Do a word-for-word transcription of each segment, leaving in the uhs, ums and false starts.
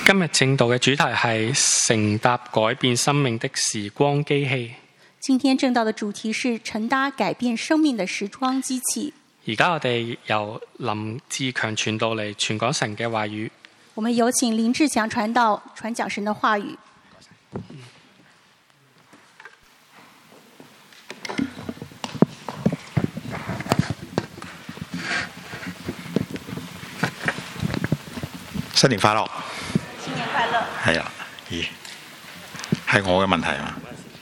今日正道嘅主題係乘搭改變生命的時光機器。 今天正道的主題是乘搭改變生命的時光機器。 而家我哋由林志強傳道嚟傳講神嘅話語。 我們有請林志強傳道傳講神的話語。 新年快樂！ 新年快樂！ 係啊，咦，係我嘅問題嘛？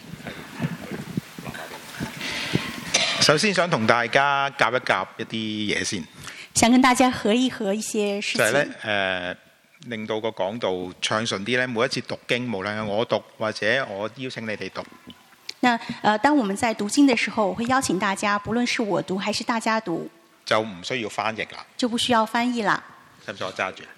首先想同大家夾一夾一啲嘢先， 想跟大家合一合一些事情。 就係咧誒，令到個講道暢順啲咧。每一次讀經，無論係我讀或者我邀請你哋讀。 那呃，當我們在讀經的時候，我會邀請大家，不論是我讀還是大家讀， 就唔需要翻譯啦， 就不需要翻譯啦。 使唔使我揸住？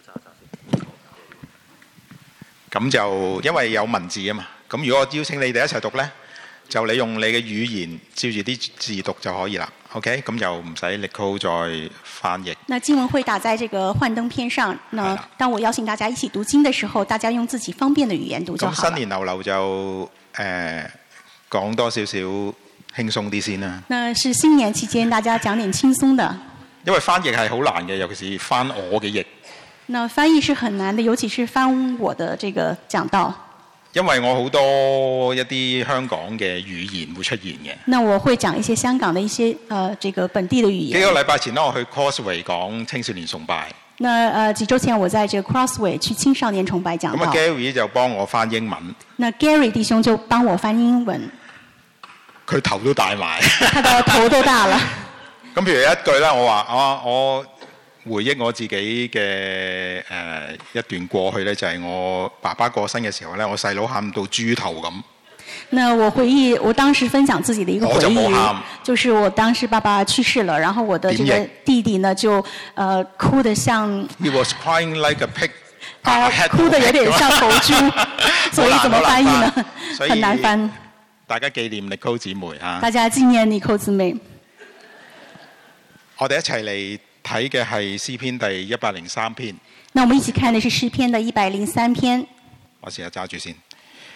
咁就因為有文字啊嘛，咁如果我邀請你哋一齊讀呢，就你用你嘅語言照住啲字讀就可以啦。OK， 咁就唔使力扣再翻譯。 那經文會打在這個幻燈片上。那當我邀請大家一起讀經的時候，大家用自己方便的語言讀就好了。 咁新年流流就誒講多少少輕鬆啲先啦。 那是新年期間，大家講點輕鬆的。 因為翻譯係好難嘅，尤其是翻我嘅譯。 那翻譯是很難的，尤其是翻我的這個講道。 因為我好多一啲香港嘅語言會出現嘅。 那我會講一些香港的一些呃這個本地的語言。 幾個禮拜前呢，我去 Crossway 講青少年崇拜。 那呃幾週前我在這個 Crossway 去青少年崇拜講道。 咁啊 Gary 就幫我翻英文。 那 Gary 弟兄就幫我翻英文。 佢頭都大埋。 他的頭都大了。 咁譬如一句啦，我話啊我。回憶我自己嘅誒、呃、一段過去咧，就係、是、我爸爸過身嘅時候咧，我細佬喊到豬頭咁。 那我回憶，我當時分享自己的一個回憶， 我就冇喊， 就是我當時爸爸去世了，然後我的這個弟弟呢就呃哭得像。 He was crying like a pig。 他哭得有點像頭豬，所以怎麼翻譯呢？很難翻。 大家紀念尼寇姊妹啊！ 大家紀念尼寇姊妹。 我哋一齊嚟睇嘅係詩篇第一百零三篇。 那我們一起看的是詩篇的一百零三篇。 我試下揸住先。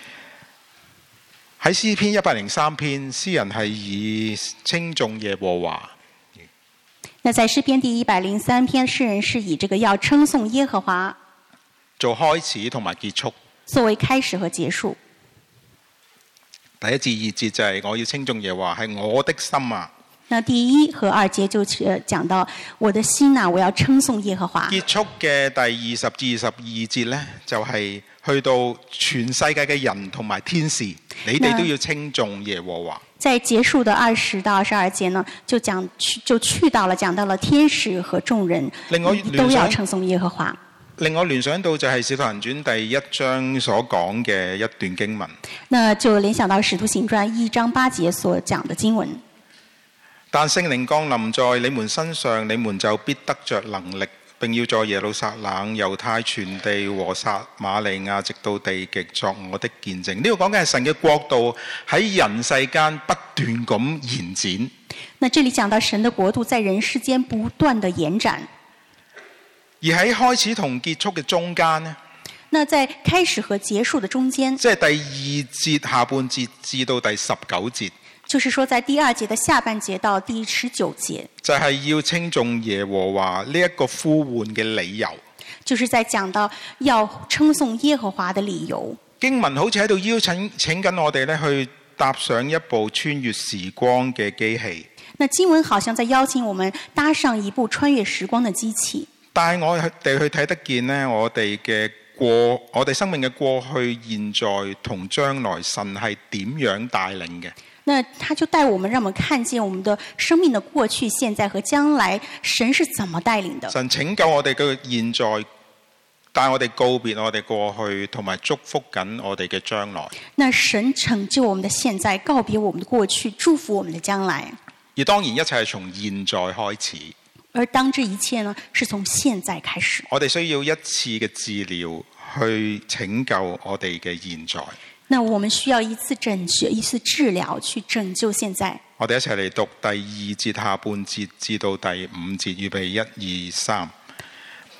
喺詩篇一百零三篇，詩人係以稱頌耶和華。 那在詩篇第一百零三篇，詩人是以這個要稱頌耶和華做開始同埋結束， 作為開始和結束。 第一至二節就係我要稱頌耶和華，係我的心啊。 那第一和二節就講到我的心啊，我要稱頌耶和華。 結束嘅第二十至二十二節呢，就係、是、去到全世界嘅人同埋天使，你哋都要稱頌耶和華。 在結束的二十到二十二節呢，就講去就去到了講到了天使和眾人， 令我都要稱頌耶和華。 令我聯想到就係《使徒行傳》第一章所講嘅一段經文。 那就聯想到《使徒行傳》一章八節所講的經文。 但聖靈降臨在你們身上，你們就必得着能力，並要在耶路撒冷、猶太全地和撒瑪利亞直到地極作我的見證。呢度講緊係神嘅國度喺人世間不斷咁延展。 那這裡講到神的國度在人世間不斷的延展。 而喺開始同結束嘅中間呢？ 那在開始和結束的中間， 即係第二節下半節至到第十九節。 就是說，在第二節的下半節到第十九節， 就係、是、要稱頌耶和華呢一個呼喚嘅理由， 就是在講到要稱頌耶和華的理由。 經文好似喺度邀請請緊我哋咧去搭上一部穿越時光嘅機器。 那經文好像在邀請我們搭上一部穿越時光的機器。 但係我哋去睇得見呢，我哋嘅過，我哋生命嘅過去、現在同將來，神係點樣帶領嘅？ 那他就帶我們，讓我們看見我們的生命的過去、現在和將來，神是怎麼帶領的。 神拯救我哋嘅現在，帶我哋告別我哋過去，同埋祝福緊我哋嘅將來。 那神拯救我們的現在，告別我們的過去，祝福我們的將來。 而當然一切係從現在開始。 而當這一切呢，是從現在開始。 我哋需要一次嘅治療去拯救我哋嘅現在。 那我們需要一次拯救、一次治療去拯救現在。 我哋一齊嚟讀第二節下半節至到第五節，預備一二三。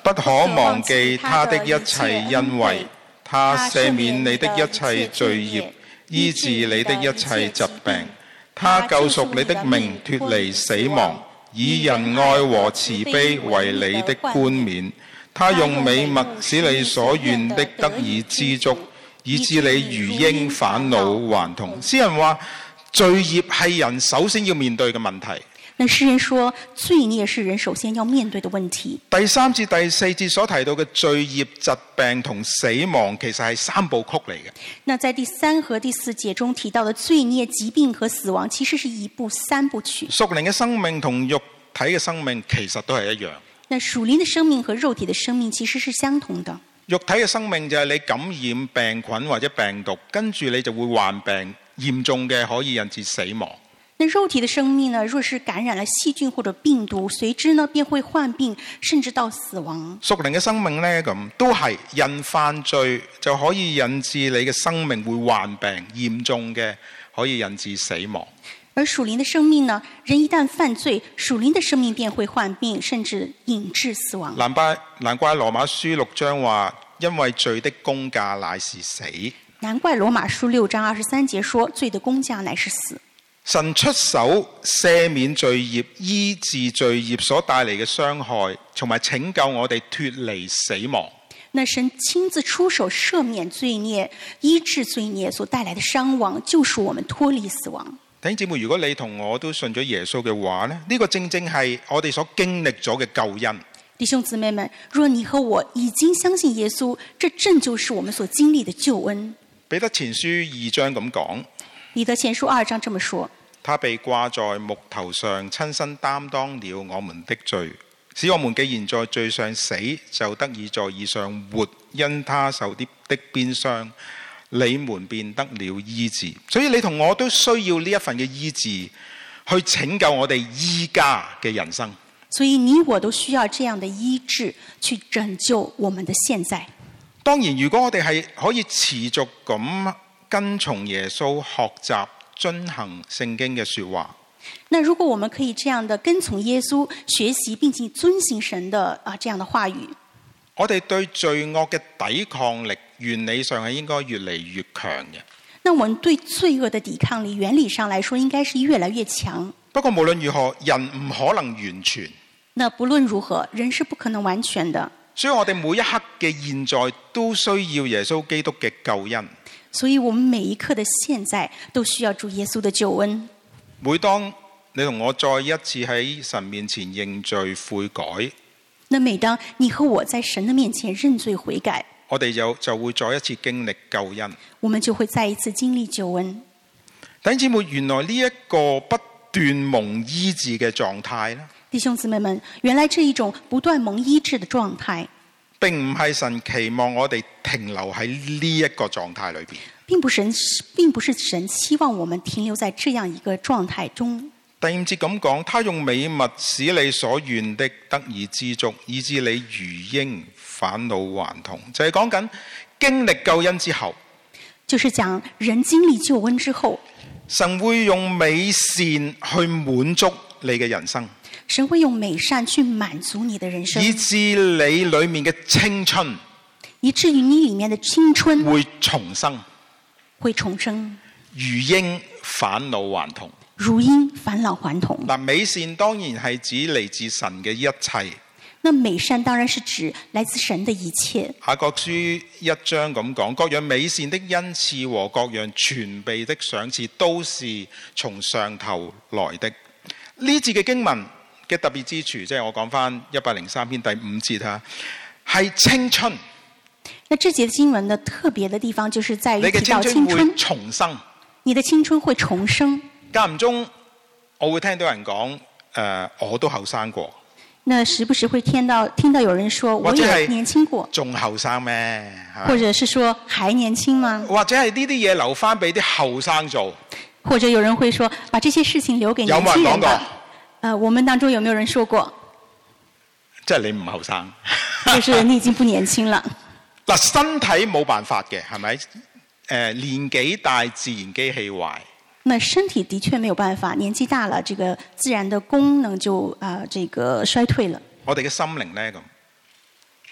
不可忘記他的一切恩惠，他赦免你的一切罪孽，醫治你的一切疾病，他救贖你的命脫離死亡，以仁愛和慈悲為你的冠冕。他用美物使你所願的得以知足，以致你如鷹返老還童。詩人話罪孽係人首先要面對嘅問題。 那詩人說，罪孽是人首先要面對的問題。 第三至第四節所提到嘅罪孽、疾病同死亡，其實係三部曲嚟嘅。 那在第三和第四節中提到的罪孽、疾病和死亡，其實是一部三部曲。 屬靈嘅生命同肉體嘅生命其實都係一樣。 那屬靈的生命和肉體的生命其實是相同的。 肉體嘅生命就係你感染病菌或者病毒，跟住你就會患病，嚴重嘅可以引致死亡。 那肉體的生命呢，若是感染了細菌或者病毒，隨之呢便會患病，甚至到死亡。 屬靈嘅生命呢，咁都係人犯罪就可以引致你嘅生命會患病，嚴重嘅可以引致死亡。 而屬靈的生命呢，人一旦犯罪，屬靈的生命便會患病，甚至引致死亡。 難怪難怪羅馬書六章話，因為罪的工價乃是死。 難怪羅馬書六章二十三節說，罪的工價乃是死。 神出手赦免罪孽，醫治罪孽所帶嚟嘅傷害，同埋拯救我哋脫離死亡。 那神親自出手赦免罪孽，醫治罪孽所帶來的傷亡，救贖我們脫離死亡。 弟兄姊妹，如果你同我都信咗耶穌嘅話呢，呢個正正係我哋所經歷咗嘅救恩。 弟兄姊妹們，若你和我已經相信耶穌，這正就是我們所經歷的救恩。 彼得前書二章咁講， 彼得前書二章這麼說， 他被掛在木頭上，親身擔當了我們的罪，使我們既然在罪上死，就得以在義上活，因他受的的鞭傷，你們便得了醫治。所以你同我都需要呢一份嘅醫治，去拯救我哋依家嘅人生。 所以你我都需要這樣的醫治，去拯救我們的現在。 當然，如果我哋係可以持續咁跟從耶穌，學習遵行聖經嘅說話， 那如果我們可以這樣的跟從耶穌，學習並且遵行神的啊這樣的話語， 我哋對罪惡嘅抵抗力原理上係應該越嚟越強嘅。 那我們對罪惡的抵抗力原理上來說，應該是越來越強。 不過無論如何，人唔可能完全。 那不論如何，人是不可能完全的。 所以我哋每一刻嘅現在都需要耶穌基督嘅救恩。 所以我們每一刻的現在都需要主耶穌的救恩。 每當你同我再一次喺神面前認罪悔改， 那每當你和我在神的面前認罪悔改， 我哋就就會再一次經歷救恩。 我們就會再一次經歷救恩。 弟兄姊妹，原來呢一個不斷蒙醫治嘅狀態咧， 弟兄姊妹們，原來這一種不斷蒙醫治的狀態， 並唔係神期望我哋停留喺呢一個狀態裏邊， 並不神，並不是神希望我們停留在這樣一個狀態中。 第五節咁講，他用美物使你所願的得以知足，以致你如鷹返老還童。就係講緊經歷救恩之後， 就是講人經歷救恩之後， 神會用美善去滿足你嘅人生， 神會用美善去滿足你的人生， 以致你裏面嘅青春， 以至於你裏面的青春會重生， 會重生， 如鷹返老還童。 如鷹返老還童。 嗱，美善當然係指嚟自神嘅一切。 那美善當然是指來自神的一切。 雅各書一章咁講，各樣美善的恩賜和各樣全備的賞賜都是從上頭來的。呢節嘅經文嘅特別之處，即係我講翻一百零三篇第五節吓，係青春。 那這節經文的特別的地方，就是在於你嘅青春會重生， 你的青春會重生。 間唔中我會聽到人講，誒、呃，我都後生過。 那時不時會聽到聽到有人說，我也年輕過。 仲後生咩？ 或者是說還年輕嗎？ 或者係呢啲嘢留翻俾啲後生做。 或者有人會說，把這些事情留給年輕人吧。有冇人講過？呃，我們當中有沒有人說過？ 即係你唔後生， 就是你已經不年輕了。 嗱，身體冇辦法嘅，係咪？誒、呃，年紀大自然機器壞。 那身體的確沒有辦法，年紀大了，這個自然的功能就啊、呃，這個衰退了。 我哋嘅心靈咧咁，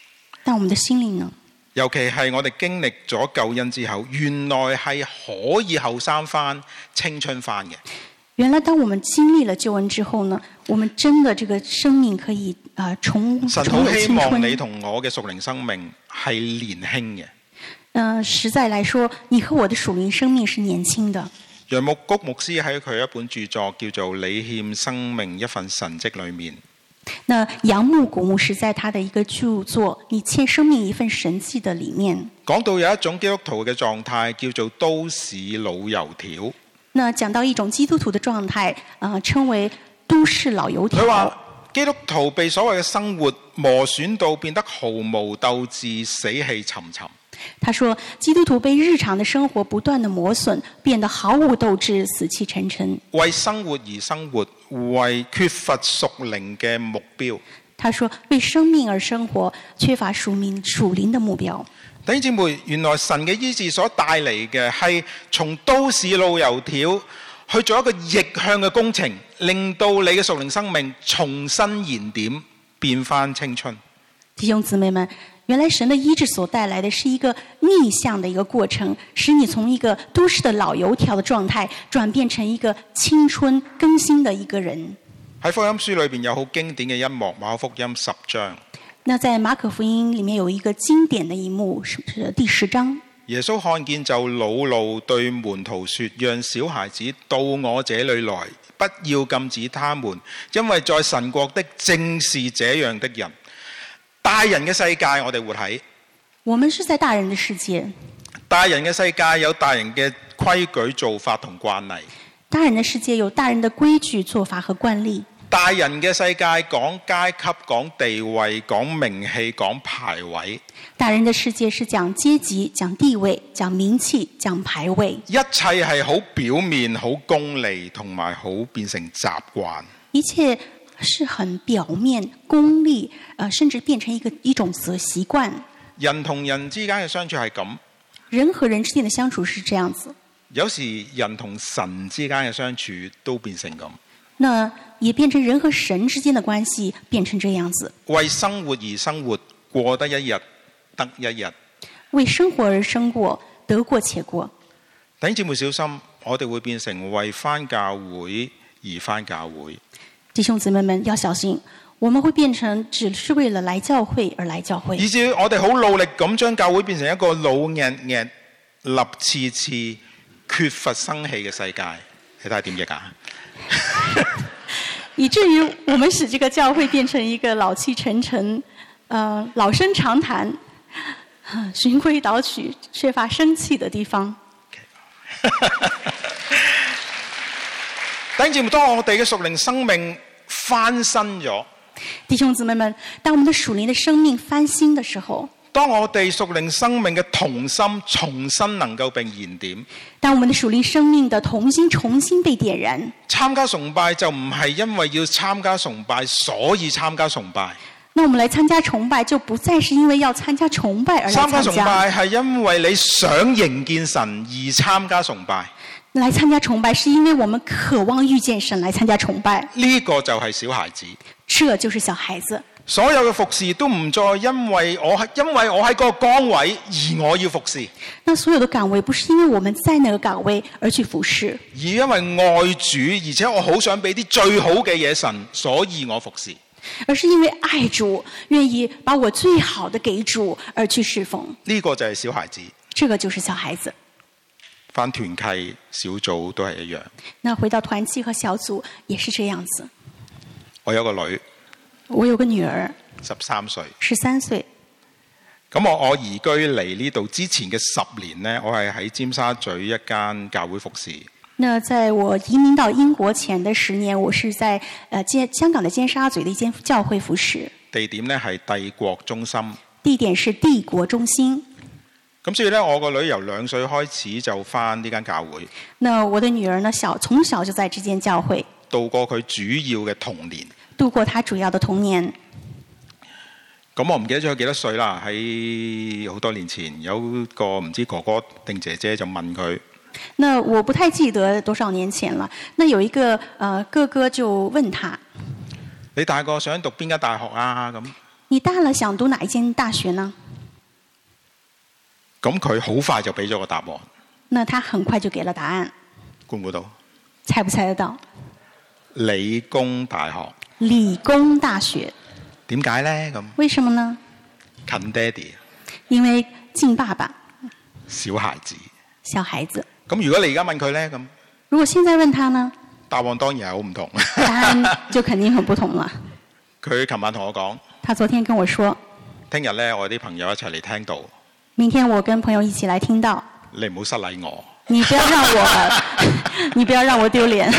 但我們的心靈呢？ 尤其係我哋經歷咗救恩之後，原來係可以後生翻、青春翻嘅。 原來當我們經歷了救恩之後呢，我們真的這個生命可以啊、呃、重神重好希望有青春。 你同我嘅屬靈生命係年輕嘅。 嗯、呃，實在來說，你和我的屬靈生命是年輕的。 楊牧谷牧師喺佢一本著作叫做《你欠生命一份神蹟》裏面， 那楊牧谷牧師在他的一個著作《你欠生命一份神蹟》的裡面， 講到有一種基督徒嘅狀態叫做都市老油條。 那講到一種基督徒的狀態，啊、呃，稱為都市老油條。 佢話基督徒被所謂嘅生活磨損到變得毫無鬥志、死氣沉沉。 他說，基督徒被日常的生活不斷的磨損，變得毫無鬥志、死氣沉沉。 為生活而生活，為缺乏屬靈嘅目標。 他說，為生命而生活，缺乏屬靈屬靈的目標。 弟兄姊妹，原來神嘅醫治所帶嚟嘅係從都市老油條去做一個逆向嘅工程，令到你嘅屬靈生命重新燃點，變翻青春。 弟兄姊妹們，原來神的醫治所帶來的是一個逆向的一個過程，使你從一個都市的老油條的狀態轉變成一個青春更新的一個人。 喺福音書裏邊有好經典嘅一幕，馬可福音十章。 那在馬可福音裡面有一個經典的一幕，是第十章。 耶穌看見就惱怒對門徒說：讓小孩子到我這裡來，不要禁止他們，因為在神國的正是這樣的人。大人嘅世界我哋活喺， 我們是在大人的世界。 大人嘅世界有大人嘅規矩做法同慣例。 大人的世界有大人的規矩做法和慣例。 大人嘅世界講階級、講地位、講名氣、講排位。 大人的世界是講階級、講地位、講名氣、講排位。 一切係好表面、好功利，同埋好變成習慣。 一切是很表面、功利，呃，甚至變成一個一種習習慣。 人同人之間嘅相處係咁。 人和人之間的相處是這樣子。 有時人同神之間嘅相處都變成咁。 那也變成人和神之間的關係變成這樣子。 為生活而生活，過得一日得一日。 為生活而生活，得過且過。 弟兄姊妹小心，我哋會變成為返教會而返教會。 弟兄姊妹們要小心，我們會變成只是為了來教會而來教會。 以至我哋好努力咁將教會變成一個老硬硬、立次次、缺乏生氣嘅世界。你睇下點譯啊？ 以至於我們使這個教會變成一個老氣沉沉、呃、老生常談、循規蹈矩、缺乏生氣的地方。弟兄姊妹，當我哋嘅屬靈生命翻新咗， 弟兄姊妹們，當我們的屬靈的生命翻新的時候， 當我哋屬靈生命嘅同心重新能夠被燃點， 當我們的屬靈生命的同心重新被點燃， 參加崇拜就唔係因為要參加崇拜所以參加崇拜。 那我們來參加崇拜就不再是因為要參加崇拜而來參加。 參加崇拜係因為你想迎見神而參加崇拜。 來參加崇拜是因為我們渴望遇見神來參加崇拜。 呢個就係小孩子。 這就是小孩子。 所有嘅服侍都唔再因為我係因為我喺嗰個崗位而我要服侍。 那所有的崗位不是因為我們在那個崗位而去服侍， 而因為愛主，而且我好想俾啲最好嘅嘢神，所以我服侍。 而是因為愛主，願意把我最好的給主而去侍奉。 呢個就係小孩子。 這個就是小孩子。 返團契小組都係一樣。 那回到團契和小組也是這樣子。 我有個女。 我有個女兒， 十三歲， 十三歲。 咁我我移居嚟呢度之前嘅十年呢，我係喺尖沙咀一間教會服侍。 那在我移民到英國前的十年，我是在呃尖香港的尖沙咀的一間教會服侍。 地點呢係帝國中心。 地點是帝國中心。 咁所以呢，我個女由兩歲開始就返呢間教會。 那我的女兒呢，小從小就在這間教會度過佢主要嘅童年。 度過他主要的童年。 咁我唔記得咗佢幾多歲啦。喺好多年前，有個唔知哥哥定姐姐就問佢。 那我不太記得多少年前了。那有一個呃哥哥就問他：你大個想讀邊間大學啊？咁你大了想讀哪一間大學呢？ 咁佢好快就俾咗個答案。 那他很快就給了答案。 估唔估到？ 猜不猜得到？ 理工大學。 理工大學。 點解呢？咁為什麼呢？ 近爹哋。 因為近爸爸。 小孩子。 小孩子。 咁如果你而家問佢呢？咁如果現在問他呢？ 答案當然係好唔同。 答案就肯定很不同了。 佢琴晚同我講， 他昨天跟我說， 聽日呢，我啲朋友一齊嚟聽道。 明天我跟朋友一起來聽道。 你唔好失禮我。 你不要讓我，你不要讓我丟臉。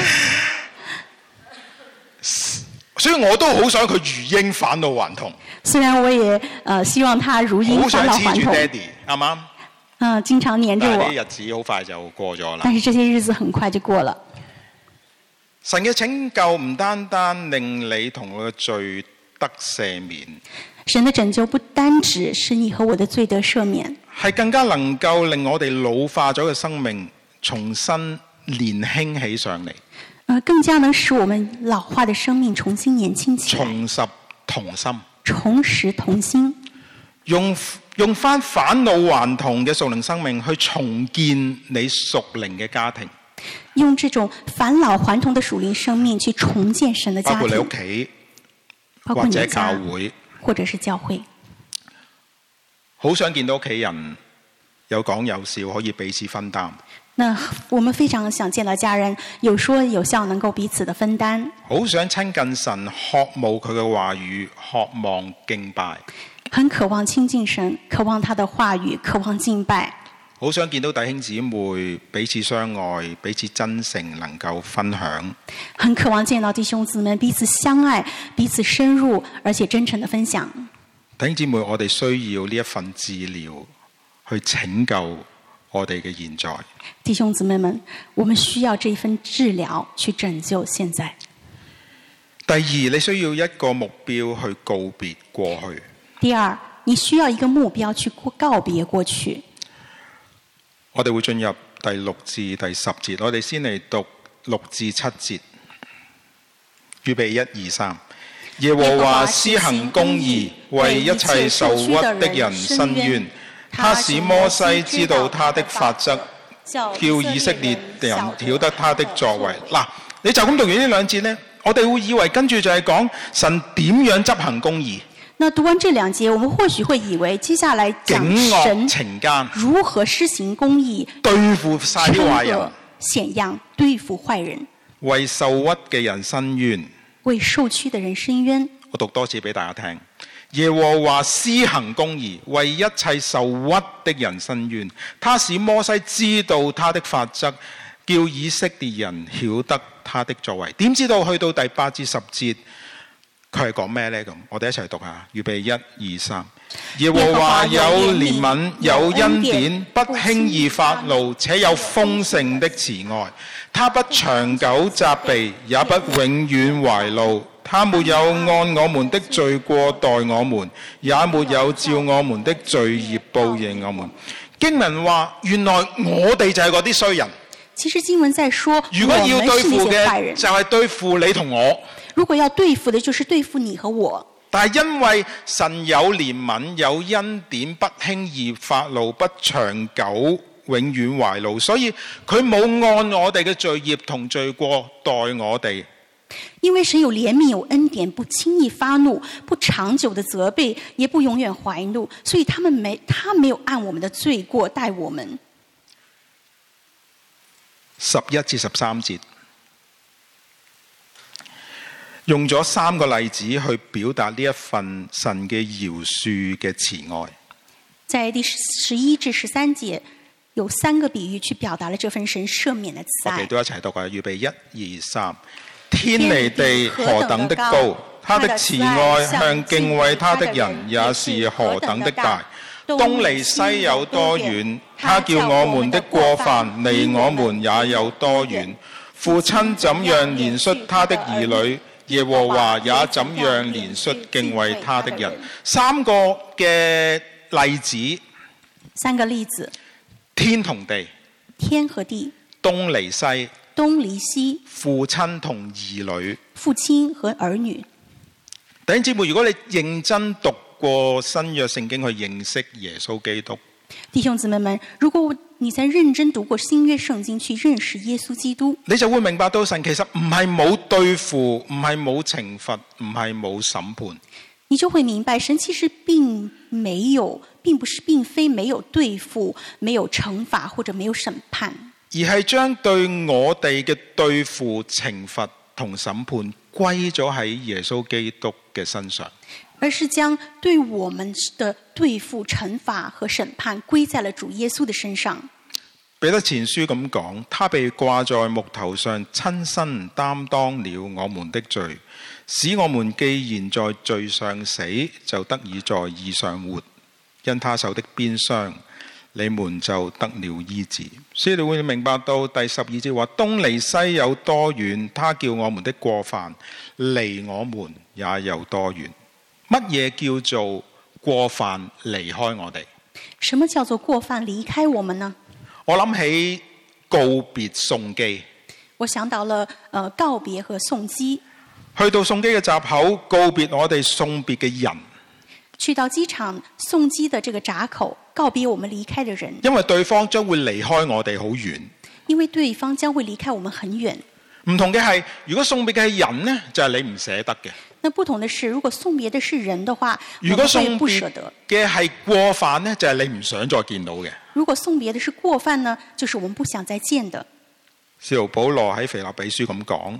所以我都好想佢如鷹返老還童。 雖然我也呃希望他如鷹返老還童。好想黐住爹哋， 啱唔啱？ 嗯，經常黏着我。 但係啲日子好快就過咗啦。 但是這些日子很快就過了。 神嘅拯救唔單單令你同我嘅罪得赦免。 神的拯救不單止是你和我的罪得赦免， 係更加能夠令我哋老化咗嘅生命重新年輕起上嚟。 呃，更加能使我們老化的生命重新年輕起來。 重拾童心。 重拾童心。 用用翻返老還童嘅屬靈生命去重建你屬靈嘅家庭。 用這種返老還童的屬靈生命去重建神的家庭。 包括你屋企，或者教會。 或者是教會， 好想見到屋企人有講有笑，可以彼此分擔。 那我們非常想見到家人有說有笑，能夠彼此的分擔。 好想親近神，渴慕佢嘅話語，渴望敬拜。 很渴望親近神，渴望他的話語，渴望敬拜。 好想見到弟兄姊妹彼此相愛，彼此真誠，能夠分享。 很渴望見到弟兄姊妹彼此相愛，彼此深入而且真誠的分享。 弟兄姊妹，我哋需要呢一份治療去拯救我哋嘅現在。 弟兄姊妹們，我們需要這一份治療去拯救現在。 第二，你需要一個目標去告別過去。 第二，你需要一個目標去告別過去。 我哋會進入第六至第十節，我哋先嚟讀六至七節。預備一二三。耶和華施行公義，為一切受屈的人伸冤。他使摩西知道他的法則，叫以色列人曉得他的作為。嗱，你就咁讀完呢兩節呢，我哋會以為跟住就係講神點樣執行公義。 那讀完這兩節，我們或許會以為接下來講神懲奸， 如何施行公義， 對付晒啲壞人， 顯揚對付壞人， 為受屈嘅人伸冤， 為受屈的人伸冤。 我讀多次俾大家聽。耶和華施行公義，為一切受屈的人伸冤。他使摩西知道他的法則，叫以色列人曉得他的作為。點知道去到第八至十節？佢係講咩呢？咁我哋一齊讀下，預備一二三。耶和華有憐憫，有恩典，不輕易發怒，且有豐盛的慈愛。他不長久責備，也不永遠懷怒。他沒有按我們的罪過待我們，也沒有照我們的罪孽報應我們。經文話，原來我哋就係嗰啲衰人。 其實經文在說， 如果要對付嘅就係對付你同我。 如果要對付的，就是對付你和我。 但係因為神有憐憫，有恩典，不輕易發怒，不長久永遠懷怒，所以佢冇按我哋嘅罪孽同罪過待我哋。 因為神有憐憫，有恩典，不輕易發怒，不長久的責備，也不永遠懷怒，所以他們沒他沒有按我們的罪過待我們。 十一至十三節。用咗三個例子去表達呢一份神嘅饒恕嘅慈愛。 在第十一至十三節，有三個比喻去表達了這份神赦免的慈愛。 我哋都一齊讀啊！預備一二三。天離地何等的高，他的慈愛向敬畏他的人也是何等的大。東離西有多遠，他叫我們的過犯離我們也有多遠。父親怎樣憐恤他的兒女，耶和華也怎樣憐恤敬畏他的人。三個嘅例子， 三個例子， 天同地， 天和地， 東離西， 東離西， 父親同兒女， 父親和兒女。 弟兄姊妹，如果你認真讀過新約聖經去認識耶穌基督， 弟兄姊妹們，如果你曾認真讀過新約聖經去認識耶穌基督， 你就會明白到神其實唔係冇對付，唔係冇懲罰，唔係冇審判。 你就會明白，神其實並沒有，並不是，並非沒有對付，沒有懲罰或者沒有審判， 而係將對我哋嘅對付、懲罰同審判歸咗喺耶穌基督嘅身上， 而是將對我們的對付、懲罰和審判歸在了主耶穌的身上。 彼得前書咁講，他被掛在木頭上，親身擔當了我們的罪，使我們既然在罪上死，就得以在義上活。因他受的鞭傷，你們就得了醫治。所以你會明白到第十二節話，東離西有多遠，他叫我們的過犯離我們也有多遠。乜嘢叫做過犯離開我哋？ 什麼叫做過犯離開我們呢？ 我諗起告別送機， 我想到了呃告別和送機。 去到送機嘅閘口，告別我哋送別嘅人。 去到機場送機的這個閘口，告別我們離開的人。 因為對方將會離開我哋好遠。 因為對方將會離開我們很遠。 唔同嘅係，如果送別嘅係人呢，就係、是、你唔捨得嘅。 那不同的是，如果送別的是人的話， 如果送別不捨得嘅係過犯呢，就係、是、你唔想再見到嘅。 如果送別的是過犯呢，就是我們不想再見的。 使徒保羅喺腓立比書咁講：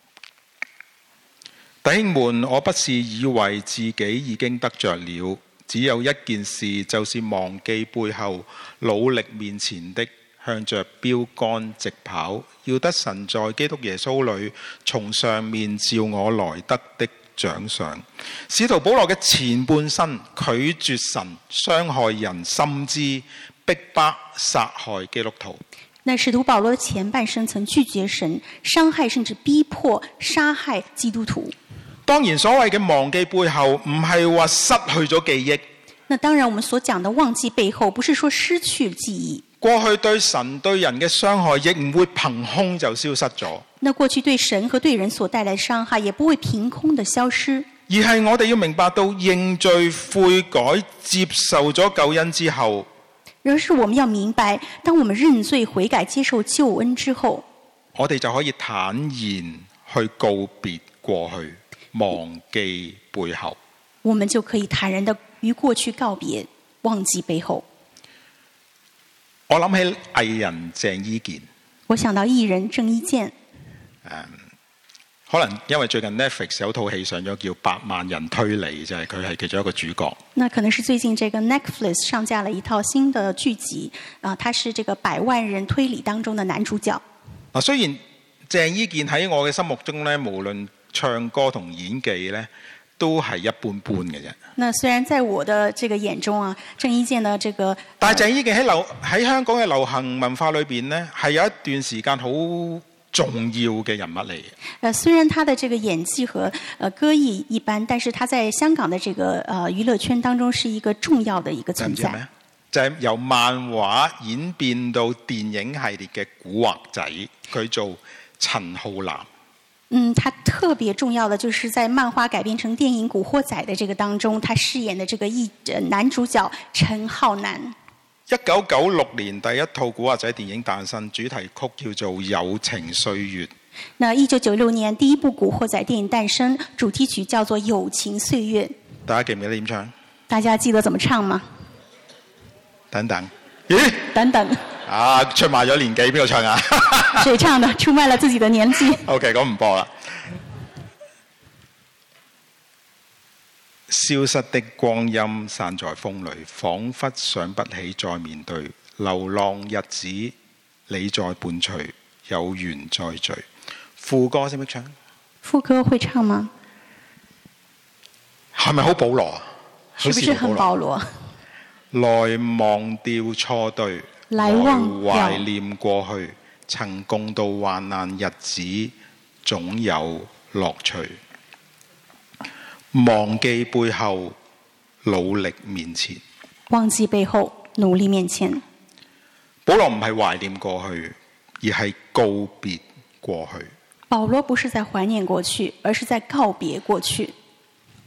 弟兄們，我不是以為自己已經得着了，只有一件事，就是忘記背後，努力面前的，向着標竿直跑，要得神在基督耶穌裏從上面召我來得的獎賞。使徒保羅嘅前半生拒絕神、傷害人，甚至逼迫、殺害基督徒。 那使徒保羅的前半生曾拒絕神、傷害甚至逼迫、殺害基督徒。 當然，所謂嘅忘記背後，唔係話失去咗記憶。 那當然，我們所講的忘記背後，不是說失去記憶。 過去對神對人嘅傷害，亦唔會憑空就消失咗。 那過去對神和對人所帶來的傷害，也不會憑空的消失。 而係我哋要明白到認罪悔改、接受咗救恩之後， 而是我們要明白，當我們認罪悔改、接受救恩之後， 我哋就可以坦然去告別過去，忘記背後。 我們就可以坦然的與過去告別，忘記背後。 我諗起藝人鄭伊健， 我想到藝人鄭伊健。 嗯，可能因為最近 Netflix 有套戲上咗叫《百萬人推理》，就係佢係其中一個主角。 那可能是最近這個 Netflix 上架了一套新的劇集，啊、呃，他是這個百萬人推理當中的男主角。 嗱，雖然鄭伊健喺我嘅心目中咧，無論唱歌同演技咧，都係一般般嘅啫。 那雖然在我的這個眼中啊，鄭伊健的這個，呃、 但係鄭伊健喺流喺香港嘅流行文化裏邊咧，係有一段時間好重要嘅人物嚟嘅。 呃，雖然他的這個演技和呃歌藝一般，但是他在香港的這個呃娛樂圈當中是一個重要的一個存在。 就係由漫畫演變到電影系列嘅古惑仔，佢做陳浩南。 嗯，他特別重要的就是在漫畫改編成電影《古惑仔》的這個當中，他飾演的這個一男主角陳浩南。 一九九六年第一套古惑仔電影誕生，主題曲叫做《友情歲月》。 那一九九六年第一部古惑仔電影誕生，主題曲叫做《友情歲月》。 大家記唔記得點唱？ 大家記得怎麼唱嗎？ 等等，咦？ 等等。 啊，出賣咗年紀，邊個唱啊？ 誰唱的？出賣了自己的年紀。 OK， 咁唔播啦。消失的光陰散在風裏，彷彿想不起再面對。流浪日子，你在伴隨，有緣再聚。副歌識唔識唱？ 副歌會唱嗎？ 係咪好保羅啊？ 是不是很保羅？ 來忘掉錯對。 來忘懷念過去，曾共度患難日子，總有樂趣。忘記背後，努力面前。 忘記背後，努力面前。 保羅唔係懷念過去，而係告別過去。 保羅不是在懷念過去，而是在告別過去。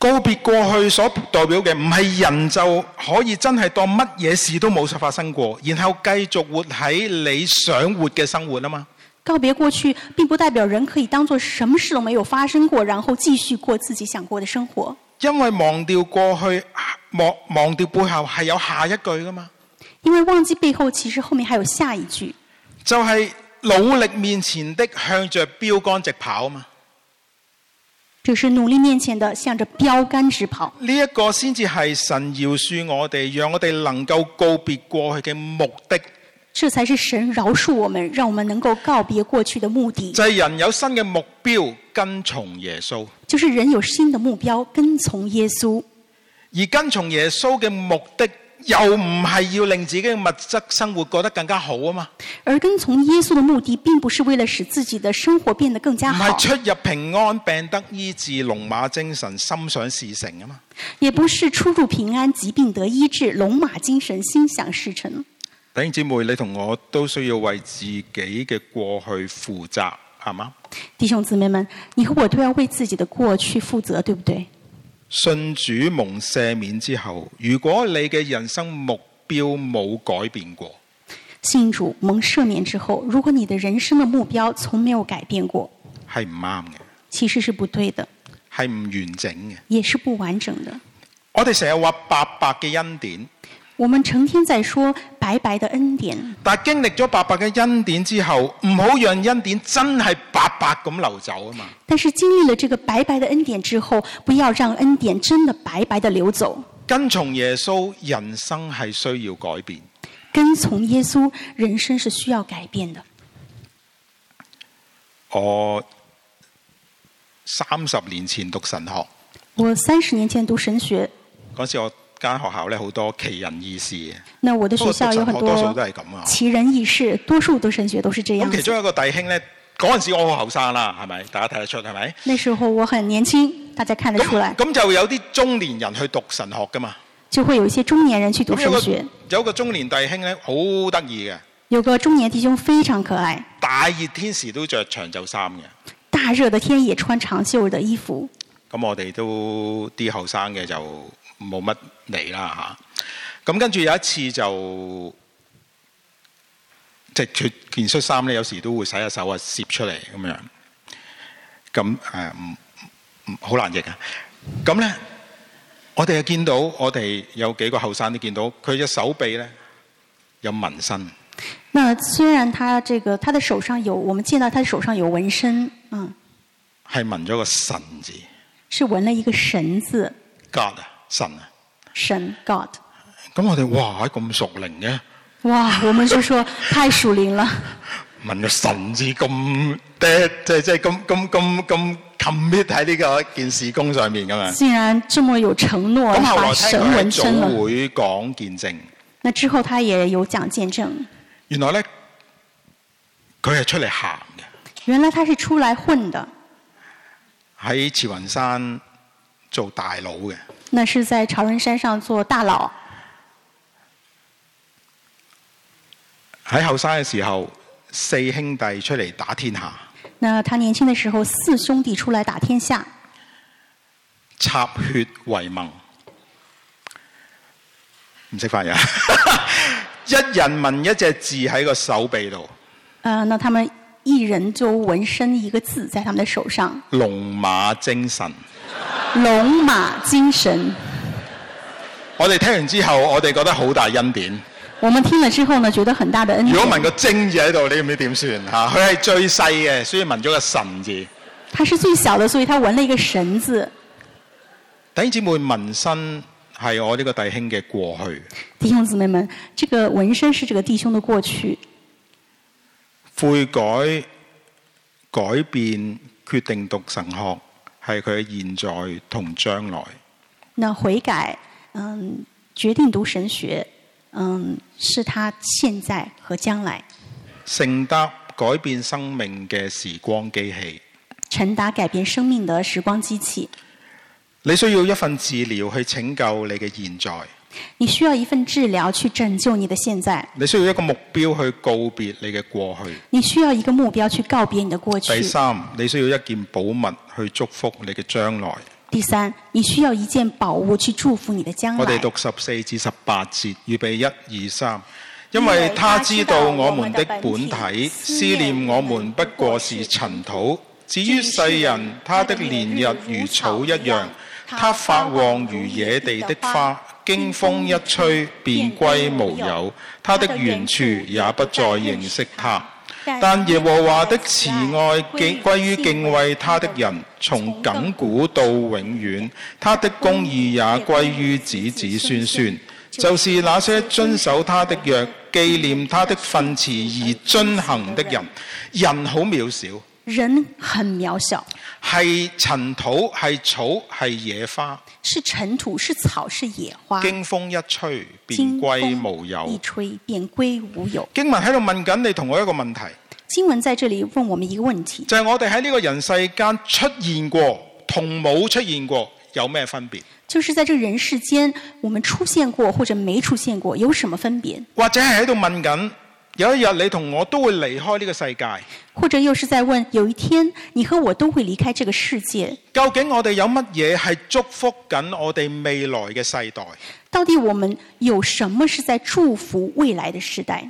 告別過去所代表嘅唔係人就可以真係當乜嘢事都冇發生過，然後繼續活喺你想活嘅生活啊嘛。 告別過去並不代表人可以當作什麼事都沒有發生過，然後繼續過自己想過的生活。 因為忘掉過去，忘忘掉背後係有下一句噶嘛。 因為忘記背後其實後面還有下一句， 就係努力面前的向着標杆直跑啊嘛。 就是努力面前的向着標杆直跑。 呢一個先至係神饒恕我哋，讓我哋能夠告別過去嘅目的。 這才是神饒恕我們，讓我們能夠告別過去的目的。 就係人有新嘅目標，跟從耶穌。 就是人有新的目標，跟從耶穌。 而跟從耶穌嘅目的，又唔係要令自己嘅物質生活過得更加好啊嘛。 而跟從耶穌的目的，並不是為了使自己的生活變得更加好。 唔係出入平安，病得醫治，龍馬精神，心想事成啊嘛。 也不是出入平安，疾病得醫治，龍馬精神，心想事成。 弟兄姊妹，你同我都需要為自己嘅過去負責，係嘛？ 弟兄姊妹們，你和我都要為自己的過去負責，對不對？ 信主蒙赦免之後，如果你嘅人生目標冇改變過， 信主蒙赦免之後，如果你的人生的目標從沒有改變過， 係唔啱嘅， 其實是不對的， 係唔完整嘅， 也是不完整的。 我哋成日話白白嘅恩典， 我們成天在說白白的恩典， 但係經歷咗白白嘅恩典之後，唔好讓恩典真係白白咁流走啊嘛。 但是經歷了這個白白的恩典之後，不要讓恩典真的白白的流走。 跟從耶穌，人生係需要改變。 跟從耶穌，人生是需要改變的。 我三十年前讀神學， 我三十年前讀神學， 嗰時我間學校咧好多奇人異事嘅。 那我的學校有很多奇人異事，多數讀神學都是這樣。 咁其中一個弟兄咧，嗰陣時我好後生啦，係咪？大家睇得出係咪？ 那時候我很年輕，大家看得出來。 咁就有啲中年人去讀神學噶嘛？就會有一些中年人去讀神學。 有個中年弟兄咧，好得意嘅。 有個中年弟兄非常可愛。 大熱天時都着長袖衫嘅。 大熱的天也穿長袖的衣服。 咁我哋都啲後生嘅就冇乜嚟啦嚇。咁跟住有一次就即係脫件恤衫咧，有時都會洗下手啊，攝出嚟咁樣。咁誒唔唔好難譯啊！咁咧。我哋又見到，我哋有幾個後生都見到，佢隻手臂咧有紋身。 那雖然他這個他的手上有，我們見到他的手上有紋身，嗯， 係紋咗個神字。 是紋了一個神字。 God 啊，神啊。 神 God。 咁我哋哇咁屬靈嘅。 哇，我們就說太屬靈了。 紋個神字咁爹，即係即係咁咁咁咁。commit 喺呢個件事工上面噶嘛？竟然這麼有承諾，把神紋身了。 咁後來聽佢喺組會講見證。 那之後他也有講見證。 原來咧，佢係出嚟行嘅。 原來他是出來混的。 喺慈雲山做大佬嘅。 那是在潮人山上做大佬。 喺後生嘅時候，四兄弟出嚟打天下。 那他年輕的時候，四兄弟出來打天下， 插血為盟，唔識翻譯，一人紋一隻字喺個手臂度。 呃，那他們一人就紋身一個字在他們的手上。 龍馬精神。 龍馬精神。 我哋聽完之後，我哋覺得好大恩典。 我們聽了之後呢，覺得很大的恩典。 如果紋個精字喺度，你唔知點算嚇？佢係最細嘅，所以紋咗個神字。 他是最小的，所以他紋了一個神字。 弟兄姊妹，紋身係我呢個弟兄嘅過去。 弟兄姊妹們，這個紋身是這個弟兄的過去。 悔改、改變、決定讀神學，係佢嘅現在同將來。 那悔改，嗯，決定讀神學。嗯，是他現在和將來。 乘搭改變生命嘅時光機器。 乘搭改變生命的時光機器。 你需要一份治療去拯救你嘅現在。 你需要一份治療去拯救你的現在。 你需要一個目標去告別你嘅過去。 你需要一個目標去告別你的過去。 第三，你需要一件寶物去祝福你嘅將來。 第三，你需要一件寶物去祝福你的將來。 我哋讀十四至十八節，預備一二三。因為他知道我們的本體，思念我們不過是塵土。至於世人，他的年日如草一樣，他發旺如野地的花，經風一吹便歸無有，他的原處也不再認識他。但耶和華的慈愛歸於敬畏他的人，從亙古到永遠，他的公義也歸於子子孫孫。就是那些遵守他的約、紀念他的訓詞而遵行的人。人好渺小， 人很渺小， 係塵土，係草，係野花， 是塵土，是草，是野花。 經風一吹便歸無有， 一吹便歸無有。 經文喺度問緊你同我一個問題。 經文在這裡問我們一個問題， 就係我哋喺呢個人世間出現過同冇出現過有咩分別？ 就是在這個人世間，我們出現過或者沒出現過，有什麼分別？ 或者係喺度問緊，有一日你同我都會離開呢個世界， 或者又是在問，有一天你和我都會離開這個世界， 究竟我哋有乜嘢係祝福緊我哋未來嘅世代？ 到底我們有什麼是在祝福未來的世代？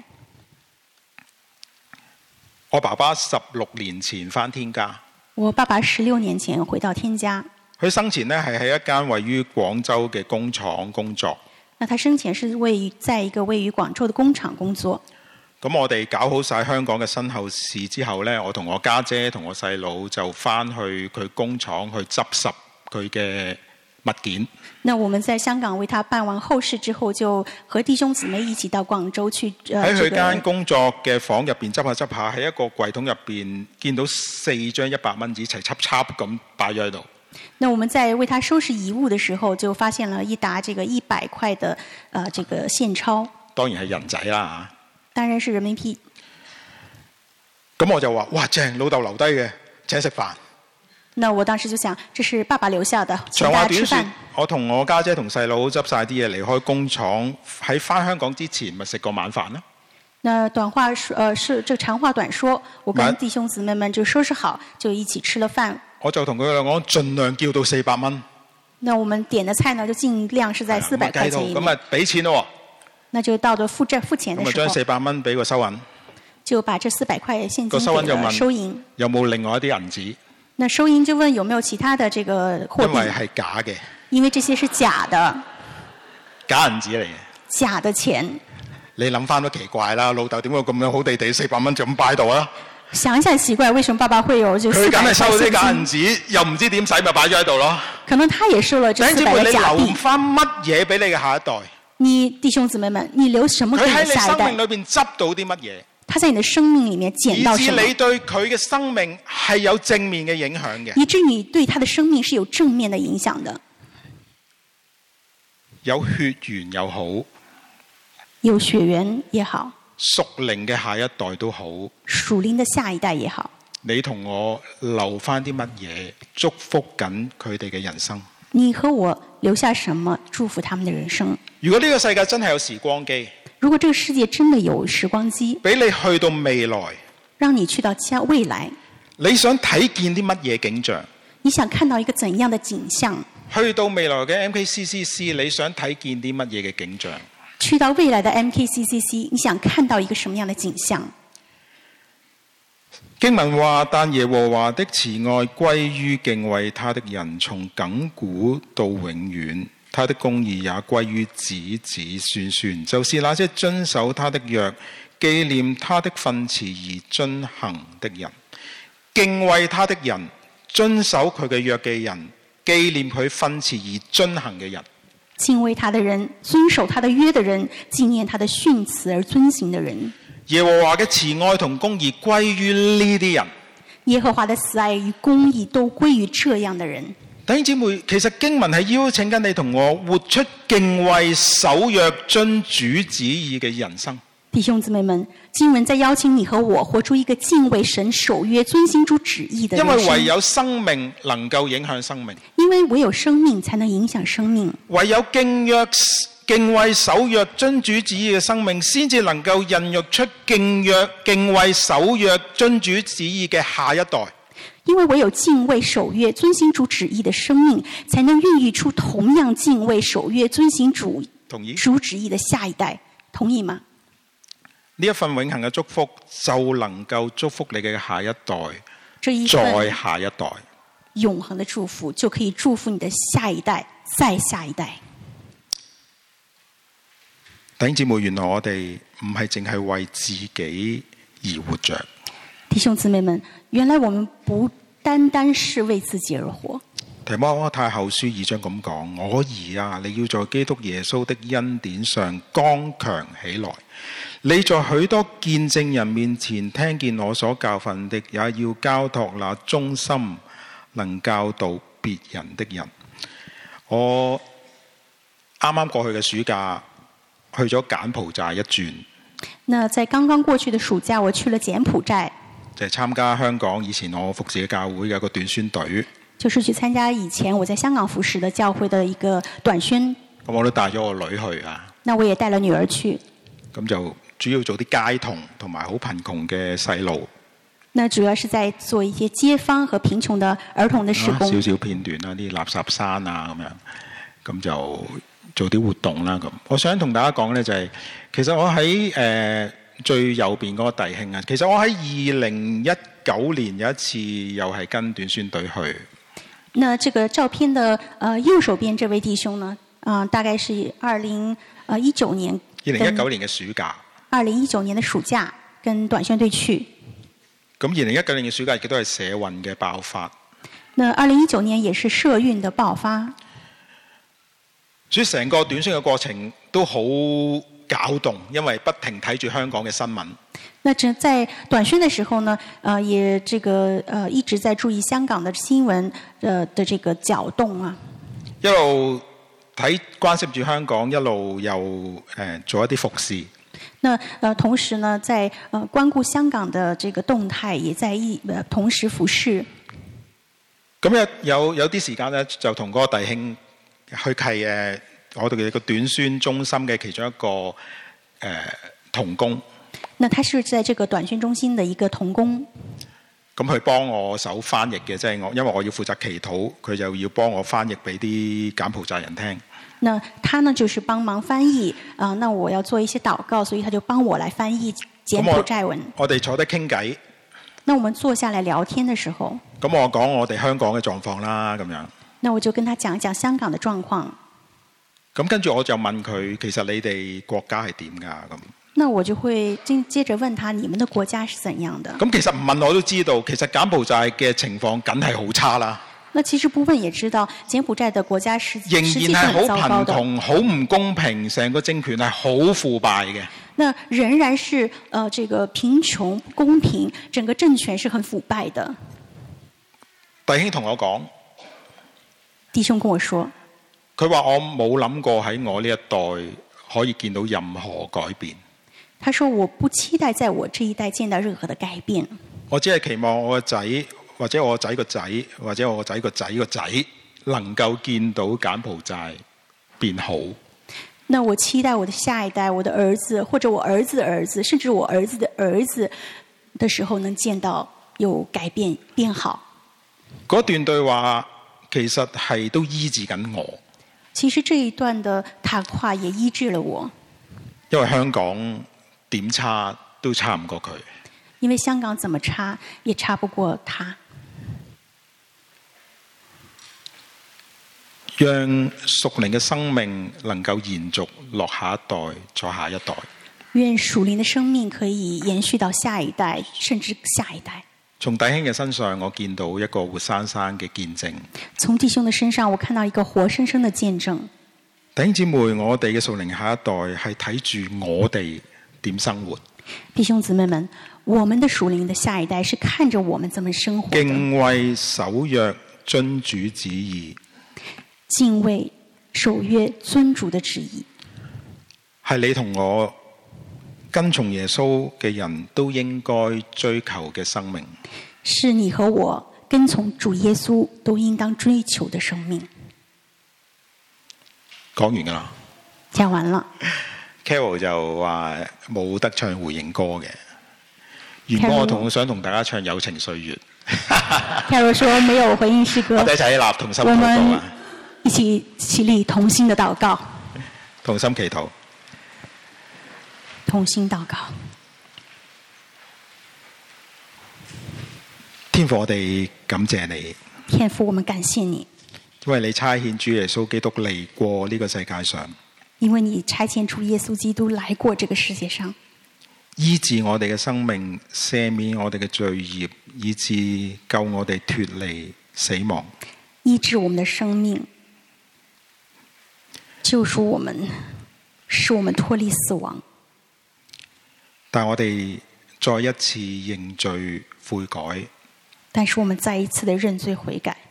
我爸爸十六年前返天家， 我爸爸十六年前回到天家。 佢生前呢係喺一間位於廣州嘅工廠工作。 那他生前是位於在一個位於廣州的工廠工作。 咁我哋搞好晒香港嘅身後事之後呢，我同我家姐同我細佬就返去佢工廠去執拾佢嘅物件。 那我們在香港為他辦完後事之後，就和弟兄姊妹一起到廣州去。 喺佢間工作嘅房入邊執下執下，喺一個櫃桶入邊見到四張一百蚊紙齊輯輯咁擺咗喺度。 那我們在為他收拾遺物的時候，就發現了一沓這個一百塊的，呃，這個現鈔。當然係人仔啦，當然是人民幣。咁我就話：哇，正，老豆留低嘅，請食飯。那我當時就想，這是爸爸留下的，請大家吃飯。長話短說，我同我家姐同細佬執晒啲嘢離開工廠，喺返香港之前咪食過晚飯咯。那短話說，呃，是這長話短說，我跟弟兄姊妹們就收拾好，就一起吃了飯。我就同佢哋講，盡量叫到四百蚊。那我們點的菜呢，就盡量是在四百塊錢以內。咁啊，俾錢咯。那就到咗付債付錢的時候。咁啊，將四百蚊俾個收銀。就把這四百塊現金給了收銀。個收銀就問收銀有冇另外一啲銀紙？那收銀就問有沒有其他的這個貨幣？因為係假嘅。因為這些是假的。假銀紙嚟嘅。假的錢。你諗翻都奇怪啦，老豆點會咁樣好地地四百蚊就咁擺度啊？想一下奇怪，為什麼爸爸會有就四百塊現金？佢梗係收咗啲假銀紙，又唔知點使，咪擺咗喺度咯。可能他也收了這四百個假幣。你留翻乜嘢俾你嘅下一代？你弟兄姊妹們，你留什麼給你下一代？佢喺你生命裏邊執到啲乜嘢？他在你的生命裡面撿到什麼？以致你對佢嘅生命係有正面嘅影響嘅。以致你對他的生命是有正面的影響的。有血緣又好，有血緣也好。屬靈嘅下一代都好，屬靈的下一代也好。你同我留翻啲乜嘢，祝福緊佢哋嘅人生？你和我留下什麼，祝福他們的人生？如果呢個世界真係有時光機，如果這個世界真的有時光機，俾你去到未來，讓你去到將未來，你想睇見啲乜嘢景象？你想看到一個怎樣的景象？去到未來嘅 M K C C C， 你想睇見啲乜嘢嘅景象？去到未來的 M K C C C， 你想看到一個什麼樣的景象？經文話：但耶和華的慈愛歸於敬畏他的人，從亙古到永遠，他的公義也歸於子子孫孫。就是那些遵守他的約、紀念他的訓詞而遵行的人。敬畏他的人，遵守佢嘅約嘅人，紀念佢訓詞而遵行嘅人。敬畏他的人，遵守他的約的人，紀念他的訓詞而遵行的人。耶和華嘅慈愛同公義歸於呢啲人。耶和華的慈愛與公義都歸於這樣的人。弟兄姊妹，其實經文係邀請緊你同我活出敬畏、守約、遵主旨意嘅人生。弟兄姊妹們，經文在邀請你和我活出一個敬畏神、守約、遵行主旨意的人生。因為唯有生命能夠影響生命。因為唯有生命才能影響生命。唯有敬約、敬畏、守約、遵主旨意嘅生命，先至能夠孕育出敬約、敬畏、守約、遵主旨意嘅下一代。 因為唯有敬畏守約遵行主旨意的生命，才能孕育出同樣敬畏守約遵行主同意主旨意的下一代。同意嗎？ 呢一份永恆嘅祝福就能夠祝福你嘅下一代， 這一再份下一代。 永恆的祝福就可以祝福你的下一代，再下一代。 弟兄姊妹，原來我哋唔係淨係為自己而活着。 弟兄姊妹們，原來我們不單單是為自己而活。 提摩太後書二章咁講：我兒啊，你要在基督耶穌的恩典上剛強起來。你在許多見證人面前聽見我所教訓的，也要交託那忠心能教導別人的人。我啱啱過去嘅暑假去咗柬埔寨一轉。 那在剛剛過去的暑假，我去了柬埔寨， 就係參加香港以前我服侍嘅教會嘅一個短宣隊。 就是去參加以前我在香港服侍的教會的一個短宣。 咁我都帶咗我女去啊。 那我也帶了女兒去。 咁就主要做啲街童同埋好貧窮嘅細路。 那主要是在做一些街坊和貧窮的兒童的事工。 少少片段啦，啲垃圾山啊咁樣，咁就做啲活動啦咁。我想同大家講呢，就係、是，其實我喺誒、呃、最右邊嗰個弟兄啊，其實我喺二零一九年有一次又係跟短宣隊去。 那這個照片的呃右手邊這位弟兄呢，啊、呃、大概是二零呃一九年。 二零一九年嘅暑假。 二零一九年的暑假跟短宣隊去。 咁二零一九年嘅暑假亦都係社運嘅爆發。 那二零一九年也是社運的爆發。 所以成個短宣嘅過程都好攪動，因為不停睇住香港嘅新聞。 那這在短宣的時候呢，呃，也這個呃一直在注意香港的新聞呃的這個攪動啊。 一路睇關心住香港，一路又誒、呃、做一啲服侍。 那呃同時呢，在呃關顧香港的這個動態，也在一呃同時服侍。 咁有有有啲時間咧，就同嗰個弟兄去契誒我哋嘅個短宣中心嘅其中一個誒、呃、同工。 那他是在這個短宣中心的一個同工。 咁佢幫我手翻譯嘅，即係我因為我要負責祈禱，佢就要幫我翻譯俾啲柬埔寨人聽。 那他呢就是幫忙翻譯啊、呃，那我要做一些禱告，所以他就幫我來翻譯柬埔寨文。 我哋坐低傾偈。 那我們坐下來聊天的時候， 咁我講我哋香港嘅狀況啦，咁樣。 那我就跟他講講香港的狀況。 咁跟住我就問佢，其實你哋國家係點㗎？咁。 那我就會接着問他，你們的國家是怎樣的？ 咁其實唔問我都知道，其實柬埔寨嘅情況梗係好差啦。 那其實不問也知道，柬埔寨的國家實仍然係好貧窮、好唔的公平，成個政權係好腐敗嘅。 那仍然是呃，這個貧窮不公平，整個政權是很腐敗的。 弟兄同我講， 弟兄跟我說， 佢話我冇諗過喺我呢一代可以見到任何改變。 他說：我不期待在我這一代見到任何的改變。 我只係期望我個仔，或者我個仔個仔，或者我個仔個仔個仔，能夠見到柬埔寨變好。 那我期待我的下一代，我的兒子，或者我兒子的兒子，甚至我兒子的兒子的時候，能見到有改變變好。 嗰段對話其實係都醫治緊我。 其實這一段的談話也醫治了我。 因為香港點差都差唔過佢， 因為香港怎麼差也差不過他。 讓屬靈嘅生命能夠延續落下一代，再下一代。 願屬靈的生命可以延續到下一代，甚至下一代。 從弟兄嘅身上，我見到一個活生生嘅見證。 從弟兄的身上，我看到一個活生生的見證。 弟兄姊妹，我哋嘅屬靈下一代係睇住我哋點生活。 弟兄姊妹們，我們的屬靈的下一代是看着我們怎麼生活的。 敬畏守約遵主旨意。 敬畏守約遵主的旨意， 係你同我跟從耶穌嘅人都應該追求嘅生命。 是你和我跟從主耶穌都應當追求的生命。 講完㗎啦。 講完了。 Carol 就話冇得唱回應歌嘅， 原歌我同想同大家唱《友情歲月》。 假如說沒有回應詩歌， 我哋一齊立同心禱告我們啊！ 一起起立，同心的禱告， 同心祈禱。 同心禱告。 天父，我哋感謝你， 天父，我們感謝你， 因為你差遣主耶穌基督嚟過呢個世界上， 因為你差遣主耶穌基督來過這個世界上， 醫治我哋嘅生命，赦免我哋嘅罪孽，以致救我哋脫離死亡， 醫治我們的生命，救贖我們，使我們脫離死亡。 但我哋再一次認罪悔改， 但是我們再一次的認罪悔改，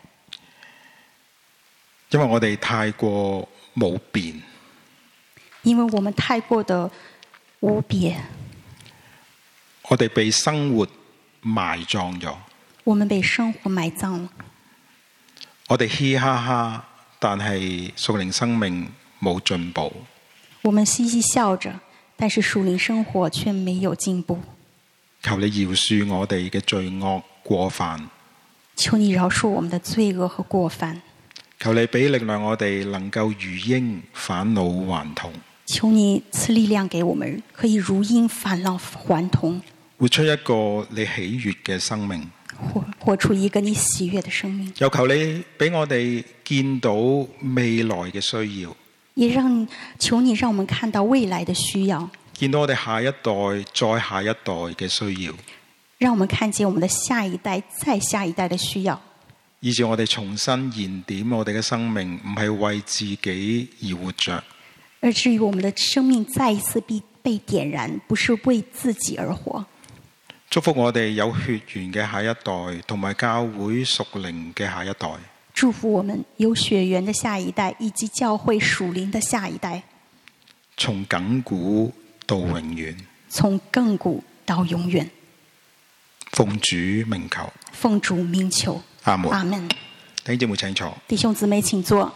因為我哋太過冇變， 因為我們太過的無別， 我哋被生活埋葬咗， 我們被生活埋葬了， 我哋嘻哈哈，但係屬靈生命冇進步， 我們嘻嘻笑着，但是屬靈生活卻沒有進步。 求你饒恕我哋嘅罪惡過犯， 求你饒恕我們的罪惡和過犯， 求你俾力量我哋能夠如鷹返老還童， 求你賜力量給我們，可以如鷹返老還童， 活出一個你喜悅嘅生命， 活活出一個你喜悅的生命。 又求你俾我哋見到未來嘅需要， 也讓求你讓我們看到未來的需要， 見到我哋下一代再下一代嘅需要， 讓我們看見我們的下一代再下一代的需要， 以致我哋重新燃點我哋嘅生命，唔係為自己而活着， 而至於我們的生命再一次被被點燃，不是為自己而活。 祝福我哋有血緣嘅下一代，同埋教會屬靈嘅下一代。 祝福我們有血緣的下一代，以及教會屬靈的下一代， 從亙古到永遠， 從亙古到永遠。 奉主名求， 奉主名求， 阿門。 阿門。 弟兄姊妹請坐。 弟兄姊妹請坐。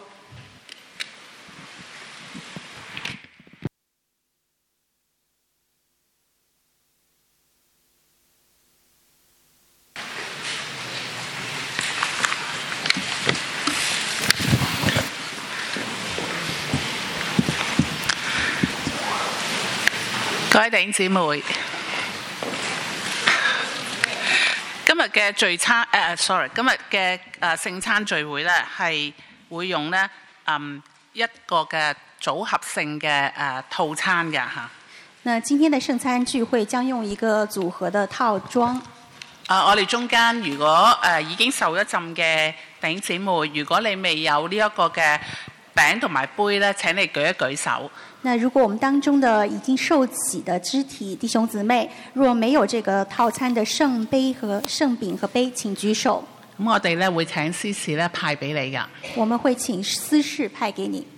各位弟兄姊妹，今日嘅聚餐誒、呃、sorry，今日嘅誒聖餐聚會咧，係會用咧嗯一個嘅組合性嘅誒、呃、套餐嘅嚇。 那今天的聖餐聚會將用一個組合的套裝。 啊、呃，我哋中間如果誒、呃、已經受一浸嘅弟兄姊妹，如果你未有呢一個嘅餅同埋杯咧，請你舉一舉手。 那如果我們當中的已經受洗的肢體弟兄姊妹，若沒有這個套餐的聖杯和聖餅和杯，請舉手。 咁我哋咧會請司事咧派俾你噶。 我們會請司事派給你。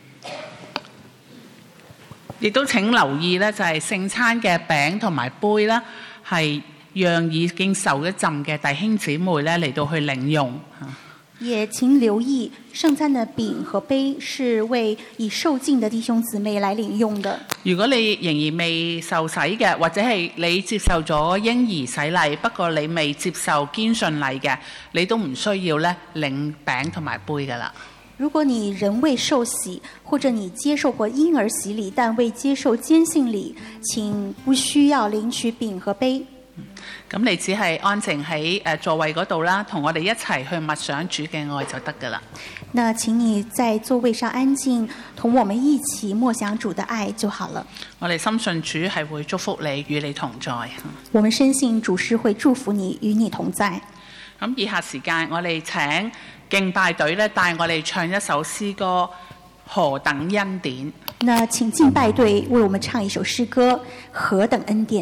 亦都請留意咧，就係聖餐嘅餅同埋杯啦，係讓已經受一浸嘅弟兄姊妹咧嚟到去領用。 也請留意，聖餐的餅和杯是為已受浸的弟兄姊妹來領用的。 如果你仍然未受洗嘅，或者係你接受咗嬰兒洗禮，不過你未接受堅信禮嘅，你都唔需要咧領餅同埋杯噶啦。 如果你仍未受洗，或者你接受過嬰兒洗禮，但未接受堅信禮，請不需要領取餅和杯。 咁你只係安靜喺誒座位嗰度啦，同我哋一齊去默想主嘅愛就得噶啦。 那請你在座位上安靜，同我們一起默想主的愛就好了。 我哋深信主係會祝福你，與你同在。 我們深信主是會祝福你，與你同在。 咁以下時間，我哋請敬拜隊咧帶我哋唱一首詩歌《何等恩典》。 那請敬拜隊為我們唱一首詩歌《何等恩典》。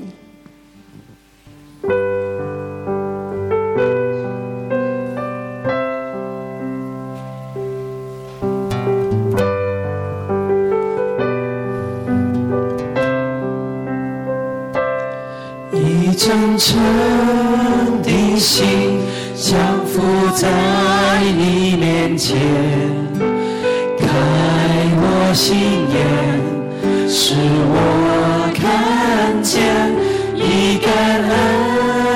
一真誠的心降服在你面前，開我心眼，使我看見以感恩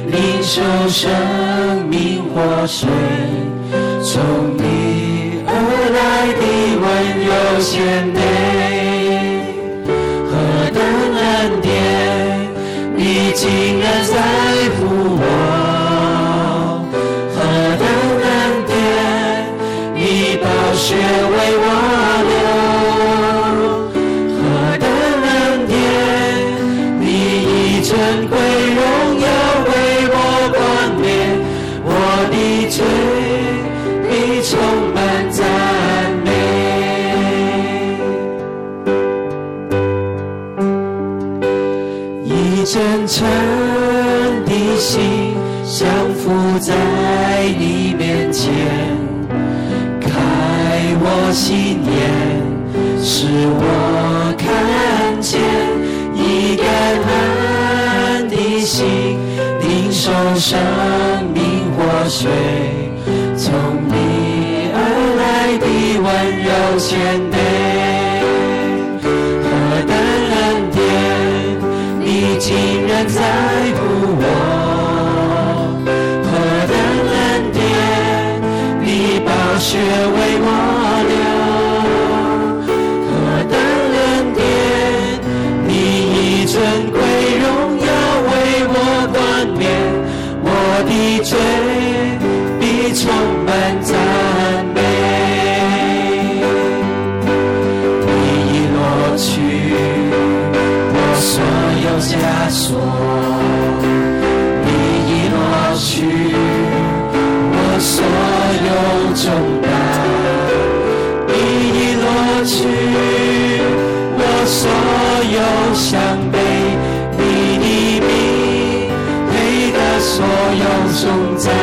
領受生命活水，從你而來的溫柔謙卑，何等恩典，你竟然在乎我，何等恩典，你寶血為我流，何等恩典，你以珍貴榮耀為我冠冕，我的罪必充滿讚美，以真誠的心降服在你面前，開我心眼，使我看見，以感恩的心領受生命活水，從你而來的溫柔謙卑，何等恩典，你竟然在乎我，何等恩典，你寶血為我流，何等恩典，你以尊貴榮耀為我冠冕，我的罪必充滿讚美，你已落去我所有枷鎖，你已落去我所有重擔，你已落去我所有傷悲，你的名配得所有頌讚，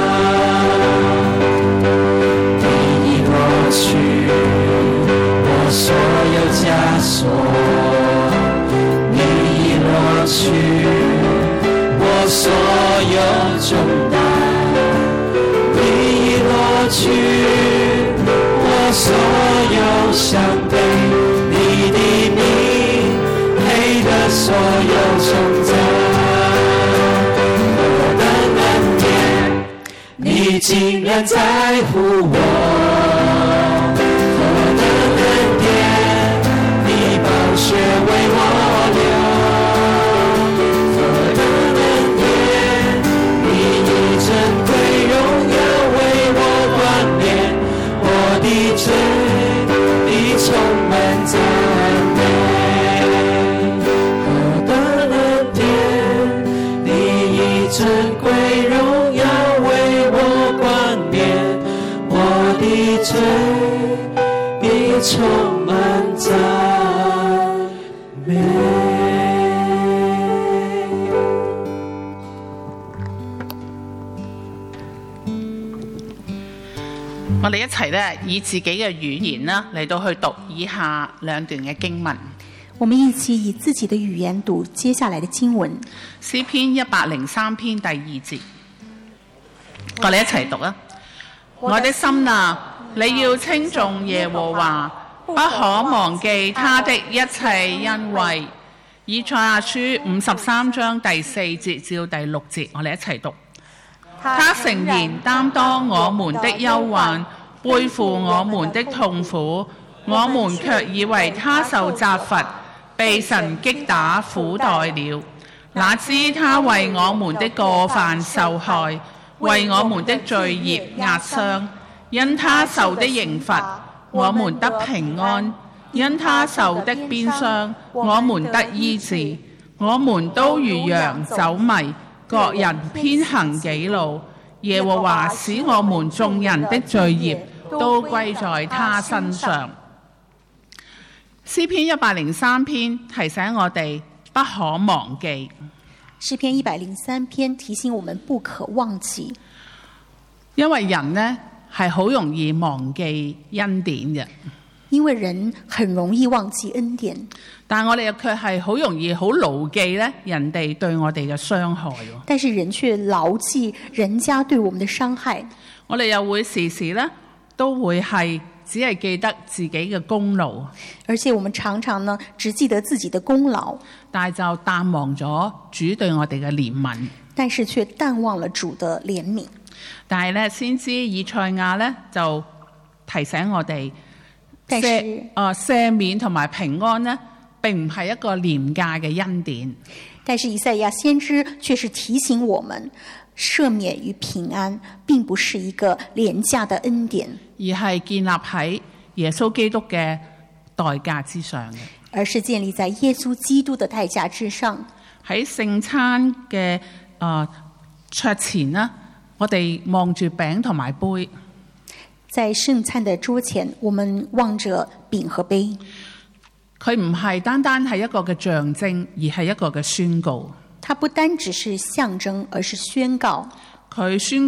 你已落去我所有枷鎖，你已落去我所有重擔，你已落去我所有傷悲，你的名配得所有頌讚，何等恩典，你竟然在乎我，何等恩典，你寶血為我流，何等恩典，你以珍貴榮耀為我冠冕，我的罪必充滿讚美，何等恩典，你以珍貴榮耀為我冠冕，我的罪必充滿讚美。 我哋一齊咧以自己嘅語言啦嚟到去讀以下兩段嘅經文。 我們一起以自己的語言讀接下來的經文。 詩篇一百零三篇第二節，我哋一齊讀啊！我的心啊，你要稱頌耶和華，不可忘記他的一切恩惠。以賽亞書五十三章第四節至到第六節，我哋一齊讀。他誠然擔當我們的憂患，背負我們的痛苦，我們卻以為他受責罰，被神擊打苦待了。哪知他為我們的過犯受害，為我們的罪孽壓傷。因他受的刑罰，我們得平安；因他受的鞭傷，我們得醫治。我們都如羊走迷，各人偏行己路，耶和華使我們眾人的罪孽都歸在他身上。詩篇一百零三篇提醒我哋不可忘記。 詩篇一百零三篇提醒我們不可忘記， 因為人呢係好容易忘記恩典嘅。 因為人很容易忘記恩典， 但我哋又卻係好容易好牢記咧人哋對我哋嘅傷害。 但是人卻牢記人家對我們的傷害。 我哋又會時時咧都會係只係記得自己嘅功勞， 而且我們常常呢只記得自己的功勞， 但係就淡忘咗主對我哋嘅憐憫。 但是卻淡忘了主的憐憫。 但係咧，先知以賽亞咧就提醒我哋， 但赦是啊赦免同埋平安呢，並唔係一個廉價嘅恩典。 但是以賽亞先知卻是提醒我們，赦免與平安並不是一個廉價的恩典， 而係建立喺耶穌基督嘅代價之上嘅。 而是建立在耶穌基督的代價之上。 喺聖餐嘅啊桌前呢，我哋望住餅同埋杯。 在聖餐的桌前，我們望着餅和杯。 佢唔係單單係一個嘅象徵，而係一個嘅宣告。 它不單只是象徵，而是宣告。 佢宣